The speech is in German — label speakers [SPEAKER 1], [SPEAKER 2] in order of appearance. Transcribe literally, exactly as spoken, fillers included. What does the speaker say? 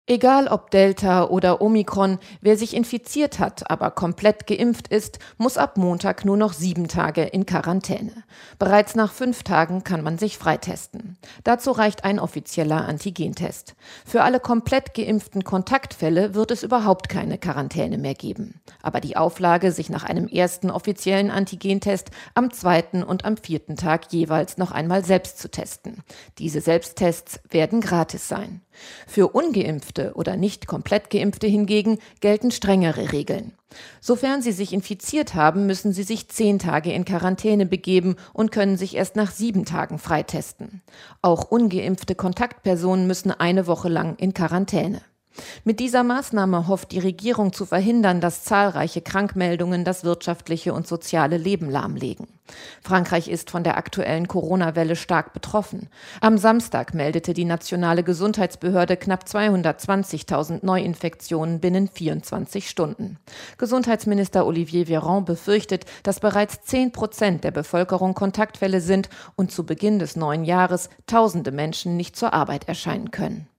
[SPEAKER 1] Egal ob Delta oder Omikron, wer sich infiziert hat, aber komplett geimpft ist, muss ab Montag nur noch sieben Tage in Quarantäne. Bereits nach fünf Tagen kann man sich freitesten. Dazu reicht ein offizieller Antigentest. Für alle komplett geimpften Kontaktfälle wird es überhaupt keine Quarantäne mehr geben. Aber die Auflage, sich nach einem ersten offiziellen Antigentest am zweiten und am vierten Tag jeweils noch einmal selbst zu testen. Diese Selbsttests werden gratis sein. Für Ungeimpfte oder nicht komplett Geimpfte hingegen gelten strengere Regeln. Sofern sie sich infiziert haben, müssen sie sich zehn Tage in Quarantäne begeben und können sich erst nach sieben Tagen freitesten. Auch ungeimpfte Kontaktpersonen müssen eine Woche lang in Quarantäne. Mit dieser Maßnahme hofft die Regierung zu verhindern, dass zahlreiche Krankmeldungen das wirtschaftliche und soziale Leben lahmlegen. Frankreich ist von der aktuellen Corona-Welle stark betroffen. Am Samstag meldete die nationale Gesundheitsbehörde knapp zweihundertzwanzigtausend Neuinfektionen binnen vierundzwanzig Stunden. Gesundheitsminister Olivier Véran befürchtet, dass bereits zehn Prozent der Bevölkerung Kontaktfälle sind und zu Beginn des neuen Jahres tausende Menschen nicht zur Arbeit erscheinen können.